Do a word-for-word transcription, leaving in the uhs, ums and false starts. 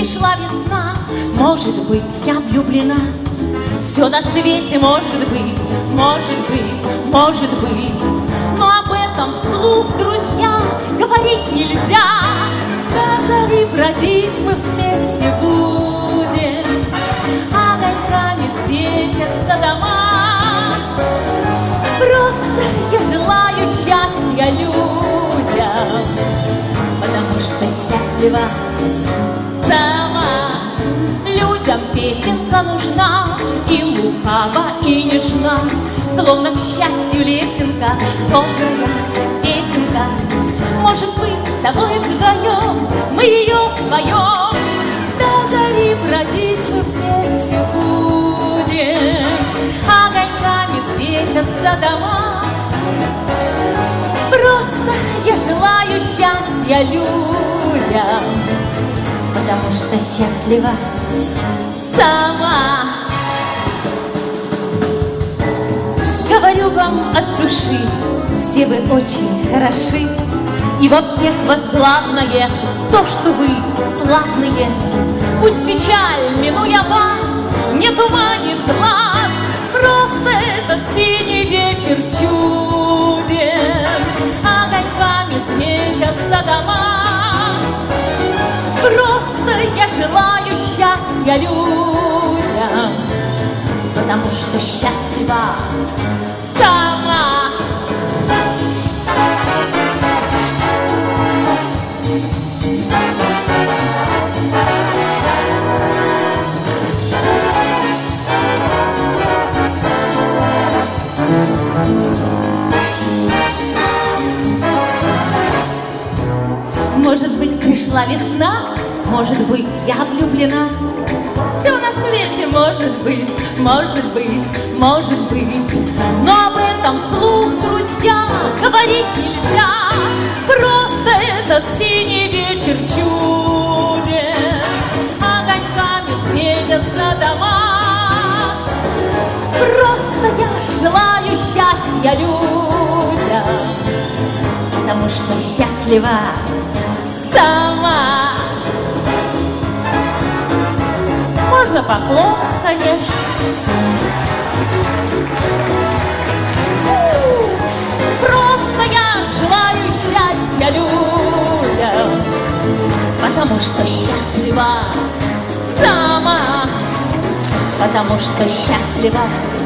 пришла весна, может быть, я влюблена. Все на свете может быть, может быть, может быть, но об этом вслух, друзья, говорить нельзя. До зари бродить мы вместе будем, огоньками светятся дома. Просто я желаю счастья людям, потому что счастлива сама. Людям песенка нужна, и лукава, и нежна, словно к счастью лесенка, добрая песенка. Может быть, с тобой вдвоем мы ее споем. До зари бродить мы вместе будем, огоньками светятся дома. Просто я желаю счастья людям, потому что счастлива сама. Говорю вам от души, все вы очень хороши, и во всех вас главное то, что вы славные. Пусть печаль, минуя вас, не туманит глаз, просто этот синий вечер чуден, огоньками светятся дома. Просто я желаю счастья людям, потому что счастлива сама. Может быть, пришла весна, может быть, я влюблена. Все на свете может быть, может быть, может быть, но об этом вслух, друзья, говорить нельзя. Просто этот синий вечер чуден, огоньками светятся дома. Просто я желаю счастья людям, потому что счастлива сама. Можно поклон, конечно. Просто я желаю счастья людям, потому что счастлива сама, потому что счастлива